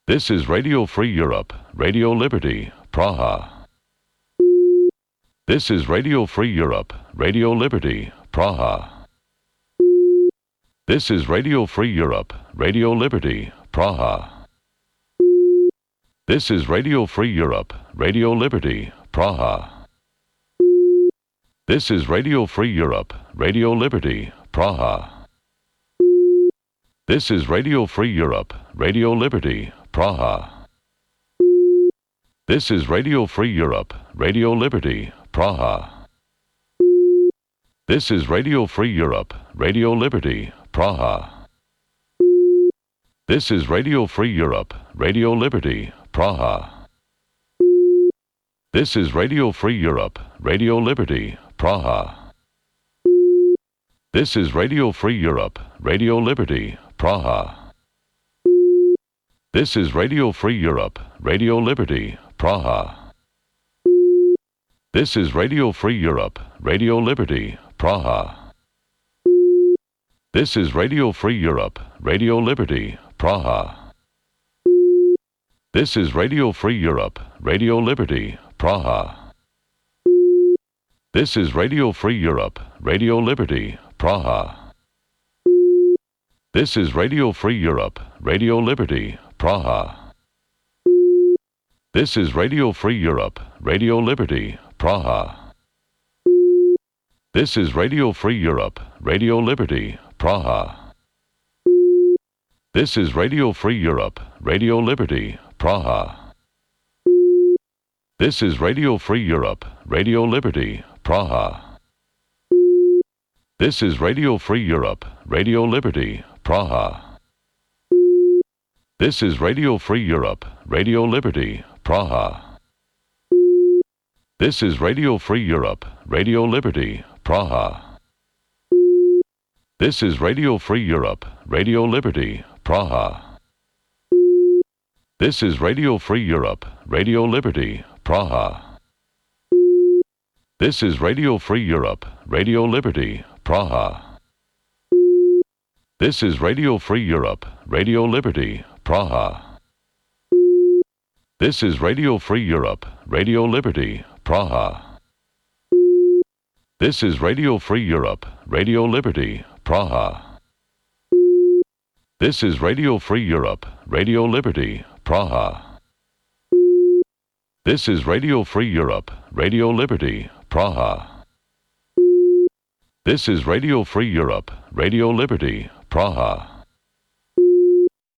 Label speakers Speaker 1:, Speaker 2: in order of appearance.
Speaker 1: This is Radio Free Europe, Radio Liberty, Praha. This is Radio Free Europe, Radio Liberty, Praha. This is Radio Free Europe, Radio Liberty, Praha. This is Radio Free Europe, Radio Liberty, Praha. This is Radio Free Europe, Radio Liberty, Praha. This is Radio Free Europe, Radio Liberty, Praha. This is Radio Free Europe, Radio Liberty, Praha. This is Radio Free Europe, Radio Liberty, Praha. This is Radio Free Europe, Radio Liberty, Praha. This is Radio Free Europe, Radio Liberty, Praha. This is Radio Free Europe, Radio Liberty, Praha. This is Radio Free Europe, Radio Liberty, Praha. This is Radio Free Europe, Radio Liberty, Praha. This is Radio Free Europe, Radio Liberty, Praha. This is Radio Free Europe, Radio Liberty, Praha. This is Radio Free Europe, Radio Liberty, Praha. This is Radio Free Europe, Radio Liberty, Praha. This is Radio Free Europe, Radio Liberty, Praha. This is Radio Free Europe, Radio Liberty, Praha. This is Radio Free Europe, Radio Liberty, Praha. This is Radio Free Europe, Radio Liberty, Praha. This is Radio Free Europe, Radio Liberty, Praha. This is Radio Free Europe, Radio Liberty, Praha. This is Radio Free Europe, Radio Liberty, Praha. This is Radio Free Europe, Radio Liberty, Praha. This is Radio Free Europe, Radio Liberty, Praha. This is Radio Free Europe, Radio Liberty, Praha. This is Radio Free Europe, Radio Liberty, Praha. This is Radio Free Europe, Radio Liberty, Praha. This is Radio Free Europe, Radio Liberty, Praha. This is Radio Free Europe, Radio Liberty, Praha. This is Radio Free Europe, Radio Liberty, Praha. This is Radio Free Europe, Radio Liberty, Praha.